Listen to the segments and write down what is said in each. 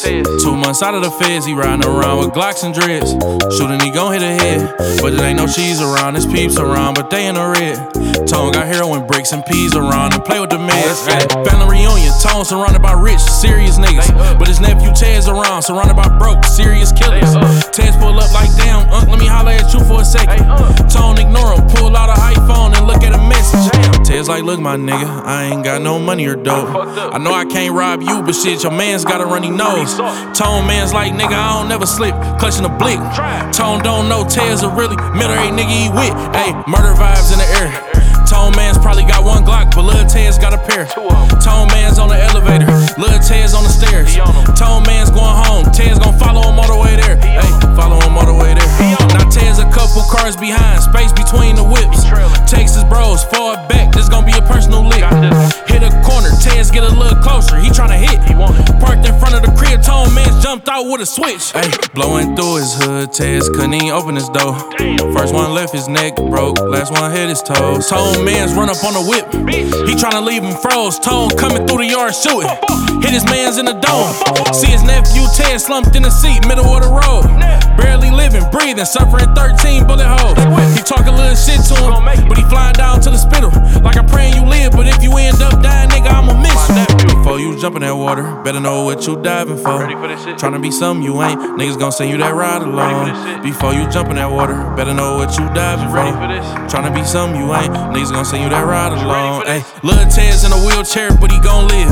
Tez. 2 months out of the feds, he riding around with Glocks and dreads. Shooting, he gon' hit a head, but it ain't no cheese around. There's peeps around, but they in the red. Tone got heroin bricks and peas around and play with the meds. Family reunion, Tone surrounded by rich, serious niggas. But his nephew Tez around, surrounded by broke, serious killers. Tez pull up like, damn, let me holler at you for a second. Tone ignore him, pull out an iPhone and look at a message. Tez like, look my nigga, I ain't got no money or dope. I know I can't rob you, but shit, your man's got a runny nose. Tone man's like, nigga, I don't never slip, clutching a blick. Tone don't know Tez a really middle-aged nigga he with. Ayy, murder vibes in the air. Tone man's probably got 1 Glock, but Lil Tez got a pair. Tone man's on the elevator, Lil Tez on the stairs. Tone man's going home, Tez gon' follow him all the way there. Ayy, follow him all the way there. Now Tez a couple cars behind, space between the whips. Texas bros, fall back, this gon' be a personal lick. Hit a corner, Tez get a little closer, he tryna hit. Parked in front of the crib, Tone man's jumped out with a switch. Ayy, blowing through his hood, Tez couldn't even open his door. First one left his neck broke, last one hit his toes. Tone man's run up on the whip, he tryna leave him froze. Tone coming through the yard shooting, hit his mans in the dome. See his nephew Tez slumped in the seat, middle of the road. Barely living, breathing, suffering 13 bullet holes. He talk a little shit to him, but he flying down to the spittle. Like I'm praying you live, but if you end up dying, nigga, I'ma miss you. Before you jump in that water, better know what you diving for. Tryna be something you ain't, niggas gon' send you that ride along. Before you jump in that water, better know what you diving for. Tryna be something you ain't, niggas gon' send you that ride along. Ayy, Lil Tez in a wheelchair, but he gon' live.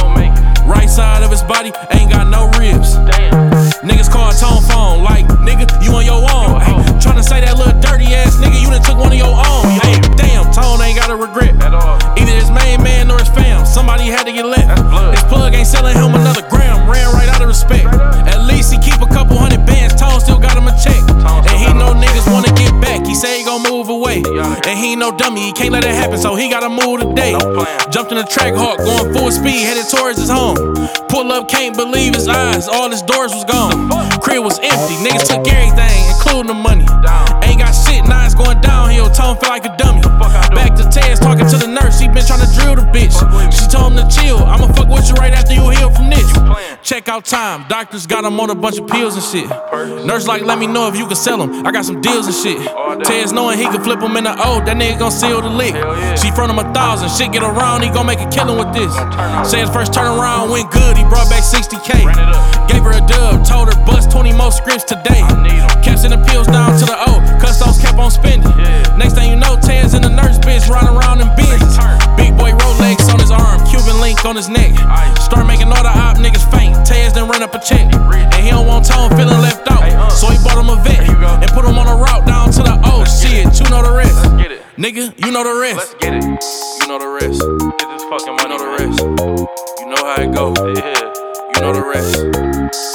Right side of his body ain't got no ribs. Niggas call Tone phone like, nigga, you on your own. Ay, tryna say that little dirty ass nigga, you done took one of your own. Ay, damn, Tone ain't got a regret at all. Either his main man or his fam, somebody had to get left. His plug ain't selling him another gram, ran right out of respect. At least he keep a couple hundred bands, Tone still got him a check. And he know niggas wanna get back, he say he gon' move away. And he ain't no dummy, he can't let it happen, so he gotta move today. Jumped in the track hawk, going full speed, headed towards his home. Pull up, can't believe his eyes, all his doors was gone. Crib was empty, niggas took everything, including the money. Ain't got shit, now it's going downhill, Tone feel like a dummy. Back to Tez, talking to the nurse, he been tryna drill the bitch. She told him to chill, I'ma fuck with you right after you heal from this. Check out time, doctors got him on a bunch of pills and shit. Nurse like, let me know if you can sell him, I got some deals and shit. Tez knowing he can flip him in the O, that nigga gon' seal the lick. She front him 1,000, shit get around, he gon' make a killing with this. Say his first turnaround went good, he brought back 60K. Gave her a dub, told her bust 20 more scripts today. Kept sending pills down to the O, custos kept on spending. Next thing you know, Tez and the nurse bitch riding around in Benz. Big boy Rolex on his arm, Cuban link on his neck. Start making all the op niggas faint, Tez then run up a check. And he don't want Tone feeling left out, so he bought him a vet and put him on a route down to the O. Shit, you know the rest. Nigga, you know the rest. Let's get it. You know the rest. Get this fucking money. You know the rest. You know how it go. Yeah. You know the rest.